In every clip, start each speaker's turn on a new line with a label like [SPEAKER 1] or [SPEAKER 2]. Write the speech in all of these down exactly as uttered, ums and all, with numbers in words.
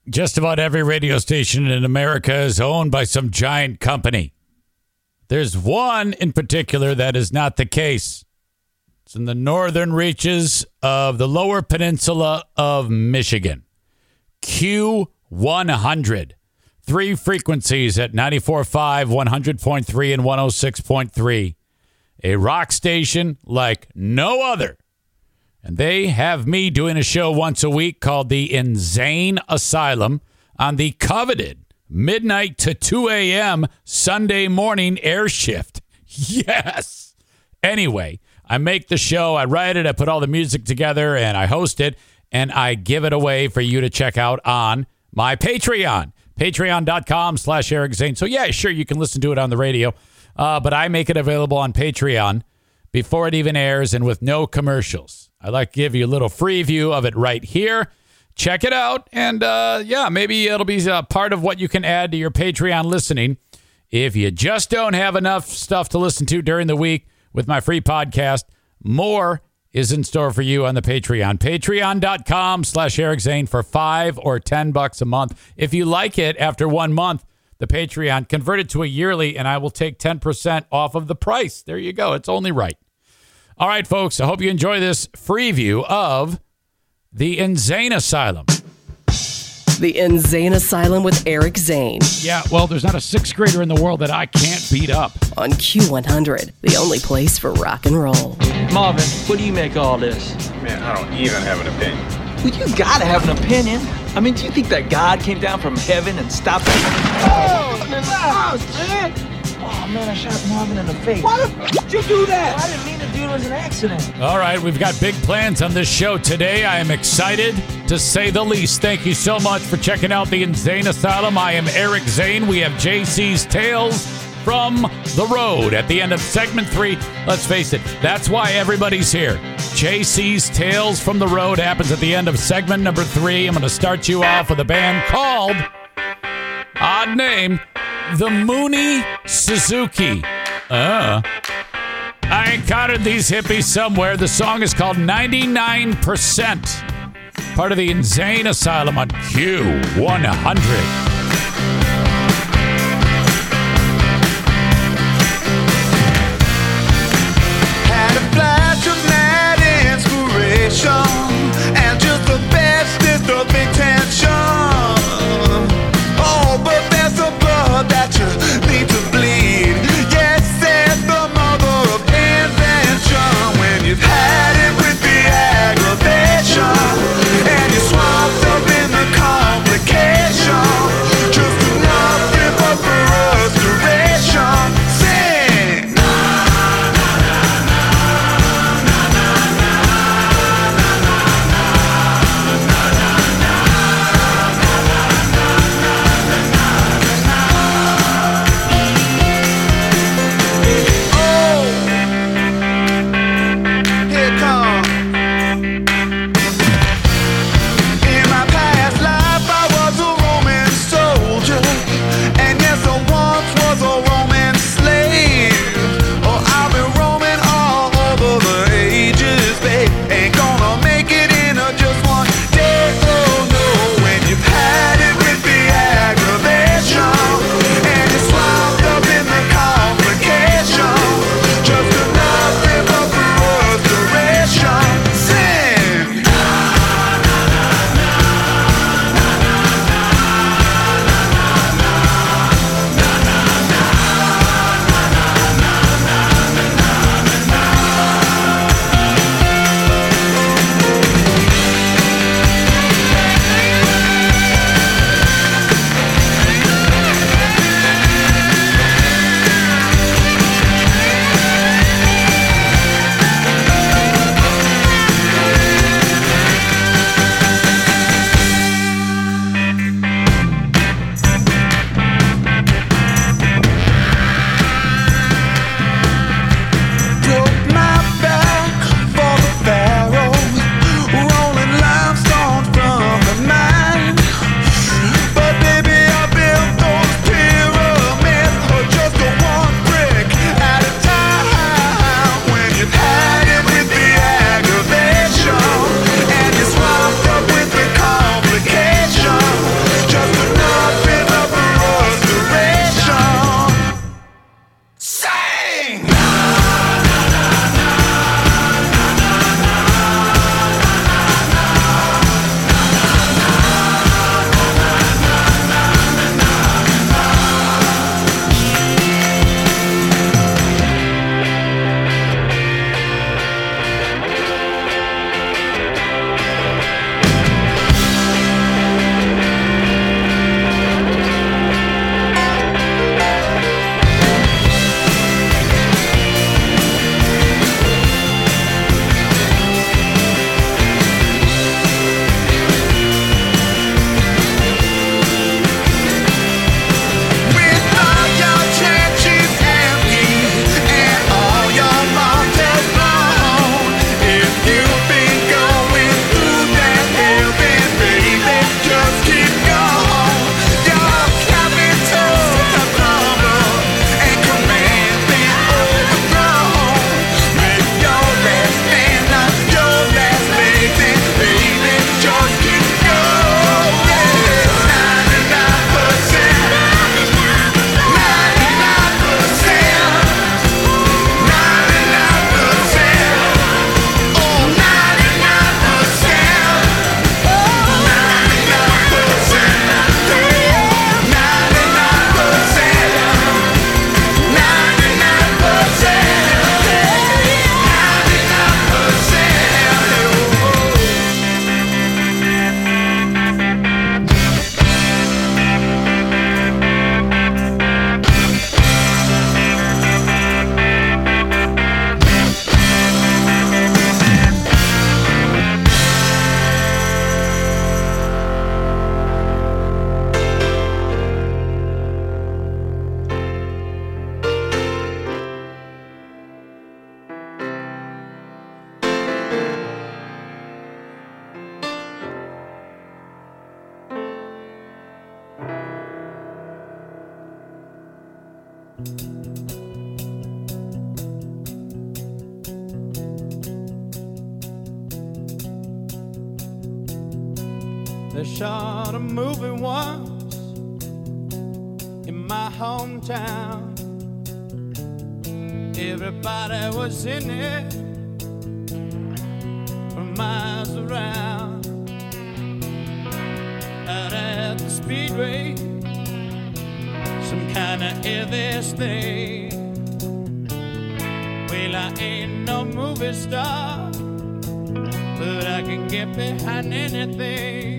[SPEAKER 1] just about every radio station in America is owned by some giant company. There's one in particular that is not the case. It's in the northern reaches of the lower peninsula of Michigan. Q one hundred. Three frequencies at ninety-four point five, one hundred point three, and one oh six point three. A rock station like no other. And they have me doing a show once a week called the Insane Asylum on the coveted midnight to two a.m. Sunday morning air shift. Yes. Anyway, I make the show, I write it, I put all the music together, and I host it, and I give it away for you to check out on my Patreon. Patreon.com slash Eric Zane. So, yeah, sure, you can listen to it on the radio, uh, but I make it available on Patreon before it even airs and with no commercials. I like to give you a little free view of it right here. Check it out. And, uh, yeah, maybe it'll be a part of what you can add to your Patreon listening. If you just don't have enough stuff to listen to during the week with my free podcast, more is in store for you on the Patreon. Patreon.com slash Eric Zane for five or ten bucks a month. If you like it after one month, the Patreon, convert it to a yearly, and I will take ten percent off of the price. There you go. It's only right. All right, folks, I hope you enjoy this free view of the Insane Asylum.
[SPEAKER 2] The Insane Asylum with Eric Zane.
[SPEAKER 1] Yeah, well, there's not a sixth grader in the world that I can't beat up.
[SPEAKER 2] On Q one hundred, the only place for rock and roll.
[SPEAKER 3] Marvin, what do you make of all this?
[SPEAKER 4] Man, I don't even have an opinion.
[SPEAKER 3] Well, you gotta have an opinion. I mean, do you think that God came down from heaven and stopped us? Oh, man. Oh, man, I shot Marvin in the face. Why the f*** did you do that? I didn't mean to do it. It was an accident.
[SPEAKER 1] All right, we've got big plans on this show today. I am excited, to say the least. Thank you so much for checking out the Insane Asylum. I am Eric Zane. We have J C's Tales from the Road at the end of segment three. Let's face it, that's why everybody's here. J C's Tales from the Road happens at the end of segment number three. I'm going to start you off with a band called, odd name, The Mooney Suzuki. Uh, I encountered these hippies somewhere. The song is called ninety-nine percent. Part of the Insane Asylum on Q one hundred.
[SPEAKER 5] And just the bestest of intention. Oh, but there's a blood that you need to bleed. Yes, says the mother of invention. When you've had it with the aggravation and you're swamped up in the complication, just to
[SPEAKER 6] They shot a movie once in my hometown. Everybody was in it from miles around. Out at the speedway, some kind of heavy thing. Well, I ain't no movie star, but I can get behind anything.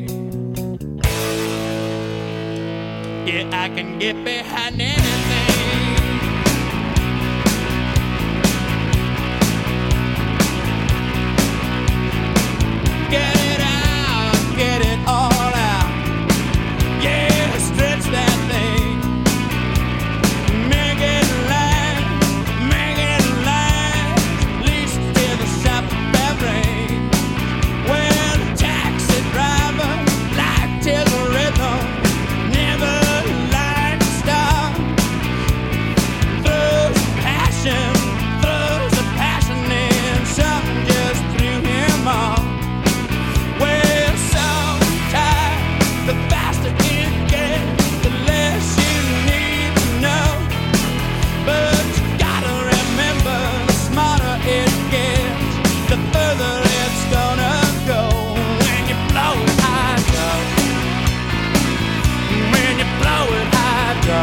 [SPEAKER 6] Yeah, I can get behind anything. Get it out, get it all out. Yeah, stretch that thing. Make it last, make it last. At least till the shop bell rings. Well, taxi driver, life till the rhythm. Never like to stop. Throws passion, throws a passion in. Something just threw him off. Well, sometimes the faster it gets, the less you need to know. But you gotta remember, the smarter it gets, the further it's gonna go. When you blow it high, go. When you blow it high, go.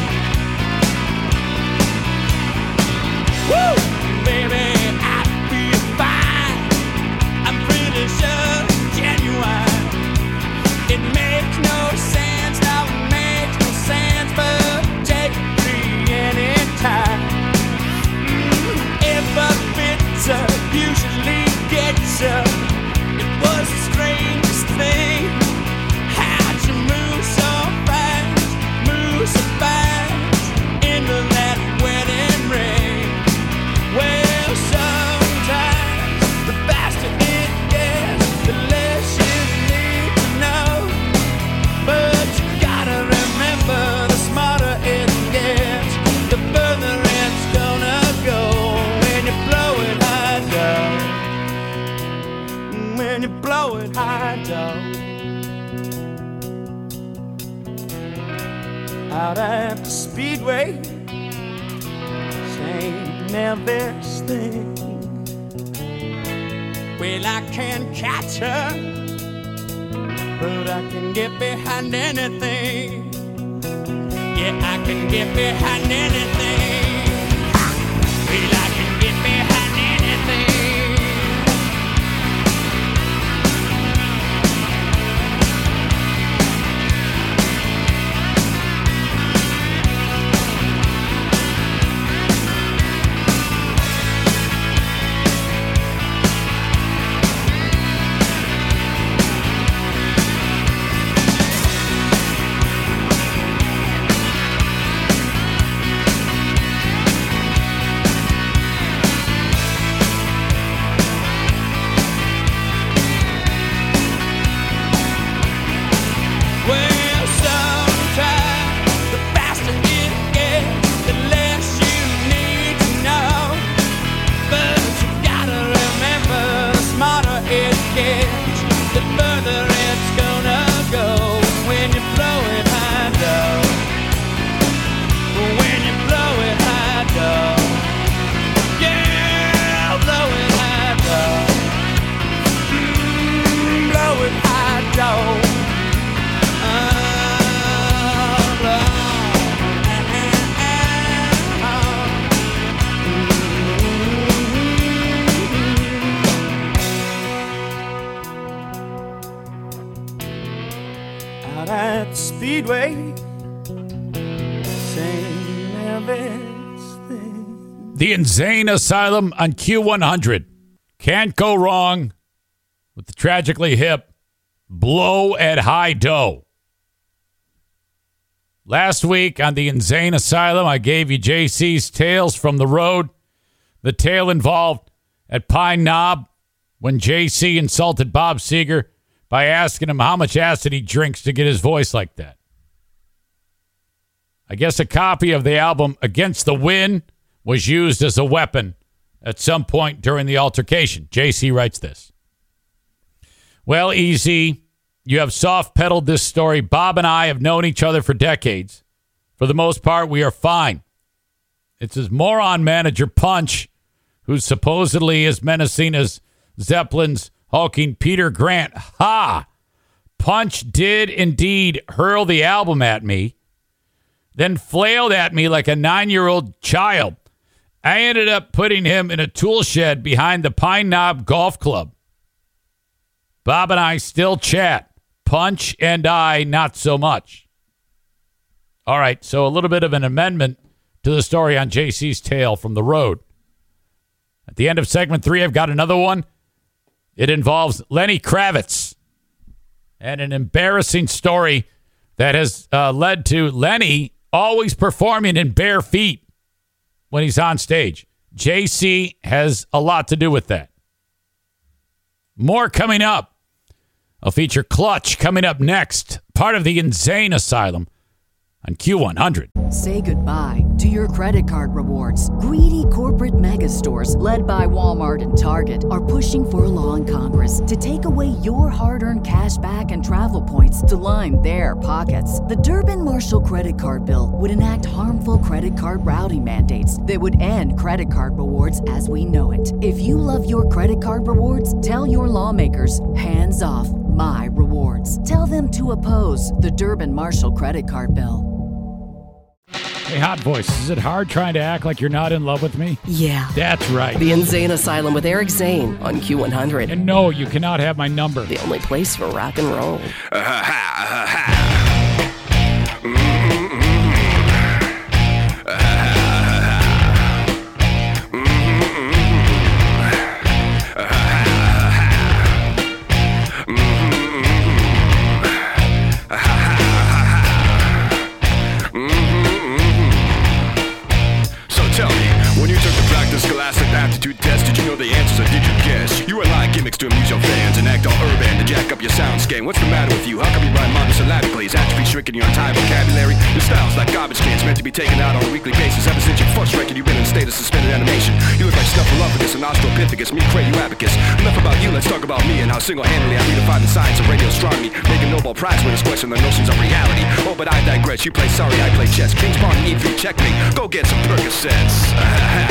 [SPEAKER 6] Woo! Baby, I feel fine. I'm pretty sure it's genuine. It makes no sense, now it makes no sense, but take it free anytime. Mm, if a pizza usually gets you, it was the strangest thing. How'd you move so fast, move so fast into that wedding ring? Well, sometimes the faster it gets, the less you need to know. But you gotta remember, the smarter it gets, the further it's gonna go. When you blow it high down, when you blow it high down. Out at the speedway, same nervous thing. Well, I can't catch her, but I can get behind anything. Yeah, I can get behind anything. Well, I can get behind anything. Well, sometimes the faster it gets, the less you need to know. But you gotta remember, the smarter it gets, the further it's gonna go. When you blow it high down, when you blow it high down, yeah, blow it high down, mm, blow it high down. Out at the speedway, same nervous thing.
[SPEAKER 1] The Insane Asylum on Q one hundred. Can't go wrong with the tragically hip Blow at High Dough. Last week on the Insane Asylum, I gave you J C's Tales from the Road. The tale involved at Pine Knob when J C insulted Bob Seger by asking him how much acid he drinks to get his voice like that. I guess a copy of the album Against the Wind was used as a weapon at some point during the altercation. J C writes this. Well, Easy, you have soft pedaled this story. Bob and I have known each other for decades. For the most part, we are fine. It's his moron manager, Punch, who supposedly is menacing as Zeppelin's hulking Peter Grant. Ha! Punch did indeed hurl the album at me, then flailed at me like a nine-year-old child. I ended up putting him in a tool shed behind the Pine Knob Golf Club. Bob and I still chat. Punch and I, not so much. All right, so a little bit of an amendment to the story on J C's tale from the road. At the end of segment three, I've got another one. It involves Lenny Kravitz and an embarrassing story that has uh, led to Lenny always performing in bare feet when he's on stage. J C has a lot to do with that. More coming up. I'll feature Clutch coming up next, part of the Insane Asylum on Q one hundred.
[SPEAKER 7] Say goodbye to your credit card rewards. Greedy corporate mega stores, led by Walmart and Target, are pushing for a law in Congress to take away your hard-earned cash back and travel points to line their pockets. The Durbin-Marshall credit card bill would enact harmful credit card routing mandates that would end credit card rewards as we know it. If you love your credit card rewards, tell your lawmakers, hands off my rewards. Tell them to oppose the Durbin-Marshall credit card bill.
[SPEAKER 1] Hey, Hot Voice, is it hard trying to act like you're not in love with me?
[SPEAKER 2] Yeah.
[SPEAKER 1] That's right.
[SPEAKER 2] The Insane Asylum with Eric Zane on Q one hundred.
[SPEAKER 1] And no, you cannot have my number.
[SPEAKER 2] The only place for rock and roll.
[SPEAKER 5] Scholastic aptitude test, did you know the answers or did you guess? You rely on gimmicks to amuse your fans and act all urban to jack up your sound game. What's the matter with you? How come you rhyme monosyllabically? Is atrophy shrinking your entire vocabulary? Your style's like garbage cans meant to be taken out on a weekly basis. Ever since your first record, you've been in a state of suspended animation. You look like Snuffleupagus and Australopithecus, me crazy abacus. Enough about you, let's talk about me and how single-handedly I redefine the science of radio astronomy, making Nobel Prize winners question their notions of reality. Oh, but I digress. You play sorry, I play chess. King's Pawn, E three, checkmate. Go get some Percocets.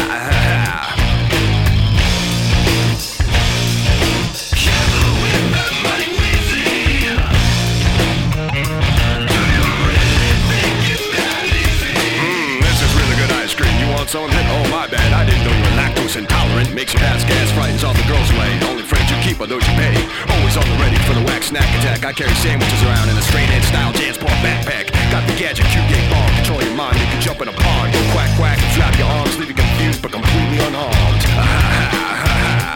[SPEAKER 5] Some of it, oh my bad, I didn't know you were lactose intolerant. Makes you pass gas, frightens all the girls away. Only friends you keep are those you pay. Always on the ready for the whack snack attack. I carry sandwiches around in a straight edge style Jansport backpack. Got the gadget, Q-gate bomb, control your mind. You can jump in a pond, go quack quack and flap your arms, leave you confused but completely unharmed. Ah, ha, ha, ha.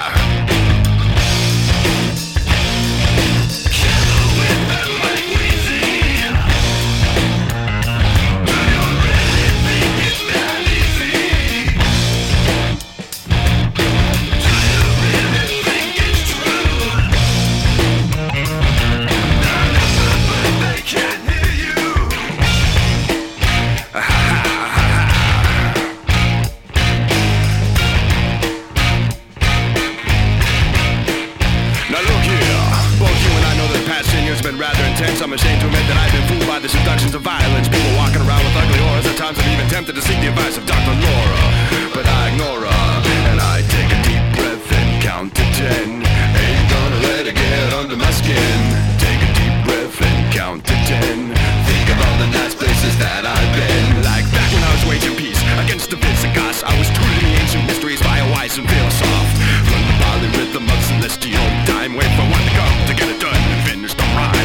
[SPEAKER 5] I'm ashamed to admit that I've been fooled by the seductions of violence. People walking around with ugly auras. At times I've even tempted to seek the advice of Doctor Laura, but I ignore her. And I take a deep breath and count to ten. Ain't gonna let it get under my skin. Take a deep breath and count to ten. Think of all the nice places that I've been. Like back when I was waging peace against the Visigoths, I was tutoring the ancient mysteries by a wise and philosoph. From the polyrhythm of celestial time, wait for one to come to get it done and finish the rhyme.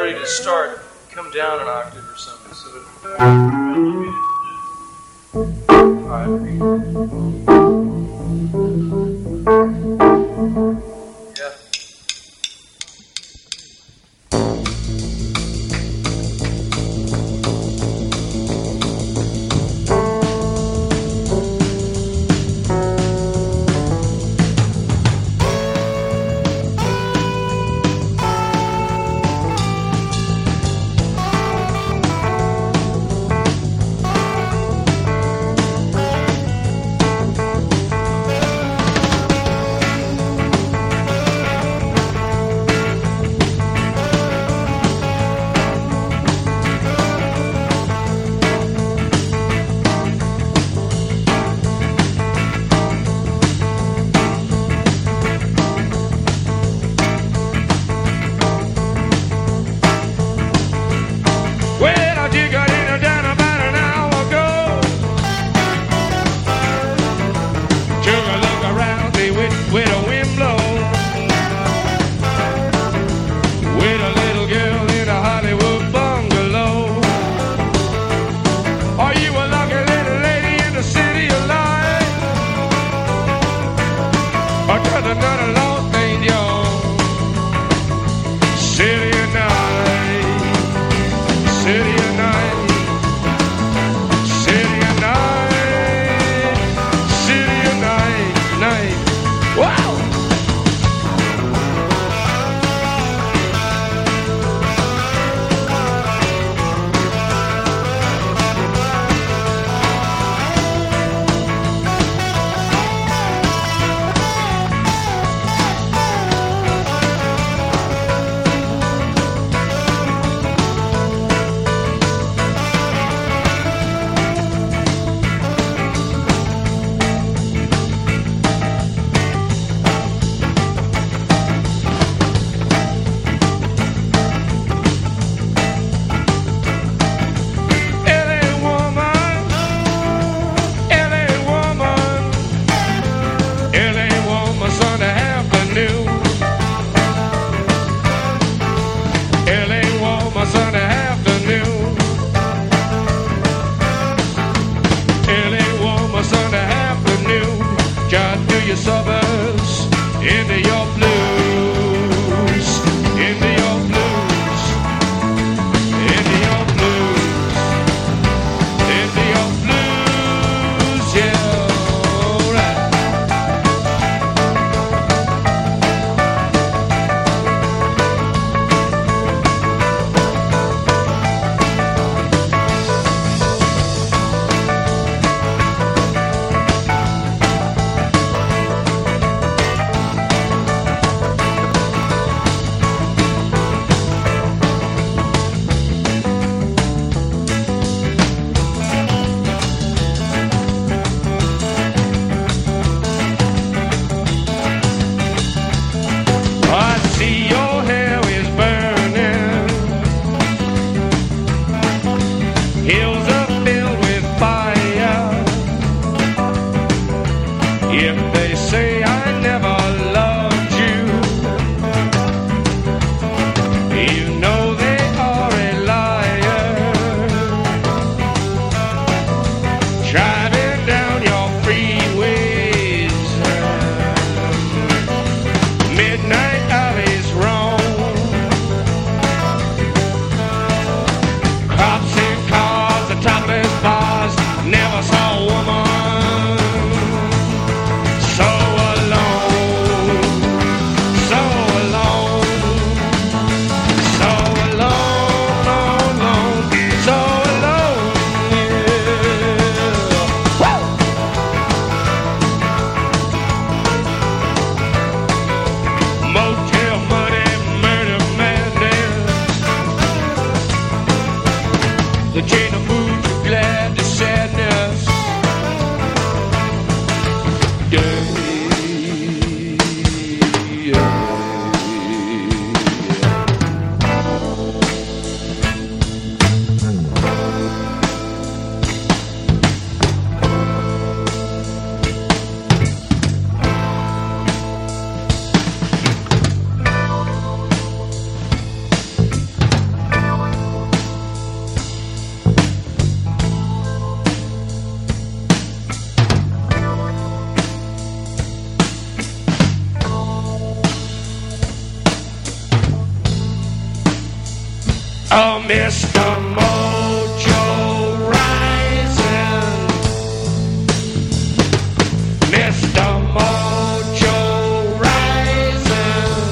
[SPEAKER 8] ready to start, come down an octave or something. So that... Yeah.
[SPEAKER 5] Oh, Mister Mojo Rising. Mister Mojo Rising.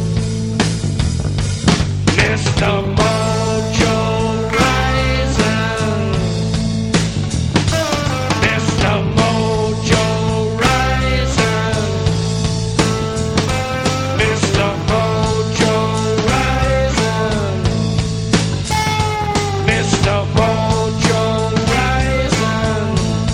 [SPEAKER 5] Mister Mojo Rising. Mister Mojo Rising. Mister Mojo Rising. Mister Mojo Rising.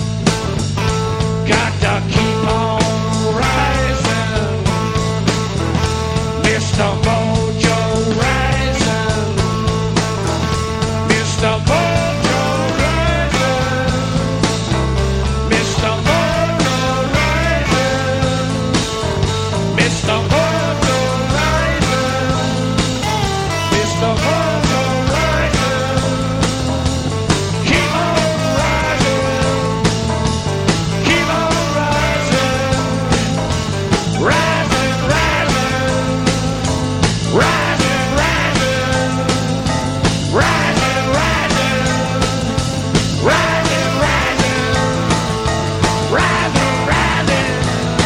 [SPEAKER 5] Got to keep on rising. Mister Mojo Rising. Mister Mojo Rising. Mister Mojo Rising. Mister Mojo Rising. Mister Mojo Rising. Keep on rising. Keep on rising. Rising, rising. Rising, rising. Rising, rising. Rising, rising. Rising, rising.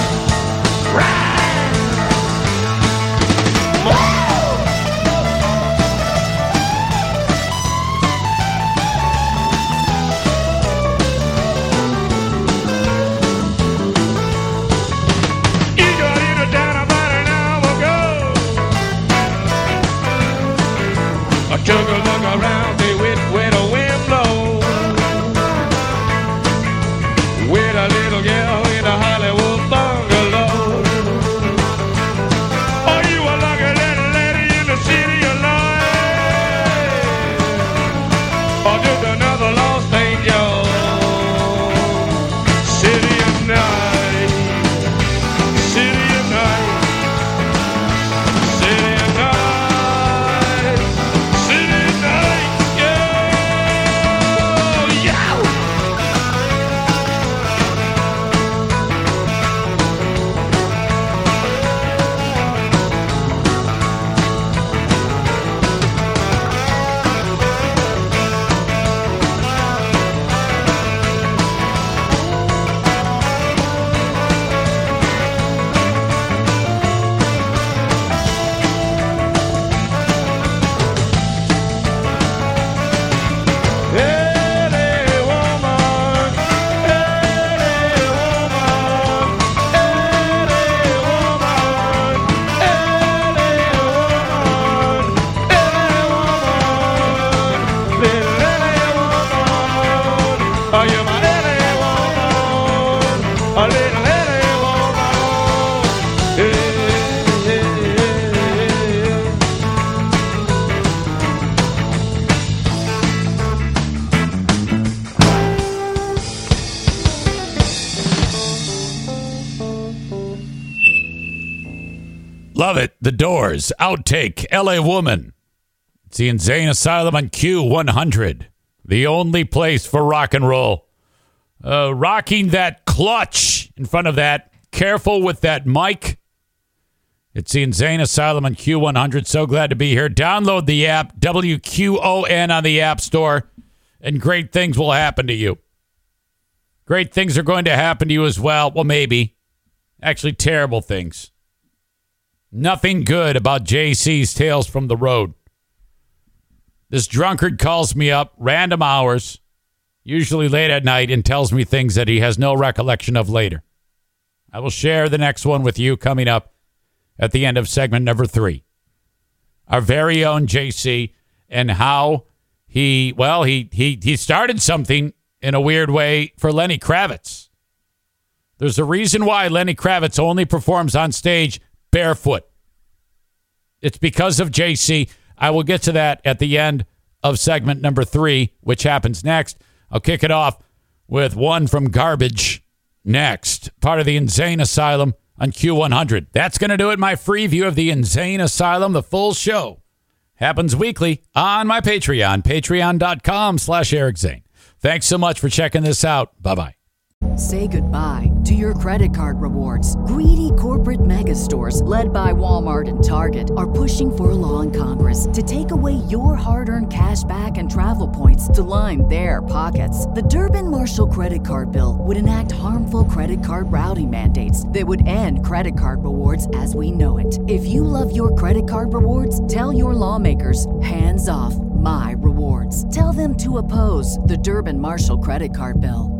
[SPEAKER 5] Rise. You got it down about an hour ago. I took a look around me with where the wind blows. With a little girl in a Hollywood bungalow. Oh, you a lucky little lady in the city of light. Or just another lost angel. City of night. City of night. City of night. City of night. Yeah. Yeah. Hey, woman. Hey, woman. Hey, woman. Hey, woman. Hey, woman. Little woman. Are you my little woman? A little little woman. Hey, hey, hey.
[SPEAKER 1] Love it. The Doors. Outtake. L A Woman. It's the Insane Asylum on Q one hundred. The only place for rock and roll. Uh, rocking that clutch in front of that. Careful with that mic. It's the Insane Asylum on Q one hundred. So glad to be here. Download the app. W Q O N on the App Store. And great things will happen to you. Great things are going to happen to you as well. Well, maybe. Actually, terrible things. Nothing good about J C's Tales from the Road. This drunkard calls me up random hours, usually late at night, and tells me things that he has no recollection of later. I will share the next one with you coming up at the end of segment number three. Our very own J C and how he, well, he he he started something in a weird way for Lenny Kravitz. There's a reason why Lenny Kravitz only performs on stage barefoot. It's because of J C. I will get to that at the end of segment number three, which happens next. I'll kick it off with one from Garbage next. Part of the Insane Asylum on Q one hundred. That's going to do it. My free view of the Insane Asylum. The full show happens weekly on my Patreon, patreon.com slash Eric Zane. Thanks so much for checking this out. Bye-bye.
[SPEAKER 7] Say goodbye to your credit card rewards. Greedy corporate mega stores, led by Walmart and Target, are pushing for a law in Congress to take away your hard-earned cash back and travel points to line their pockets. The Durbin-Marshall credit card bill would enact harmful credit card routing mandates that would end credit card rewards as we know it. If you love your credit card rewards, tell your lawmakers, hands off my rewards. Tell them to oppose the Durbin-Marshall credit card bill.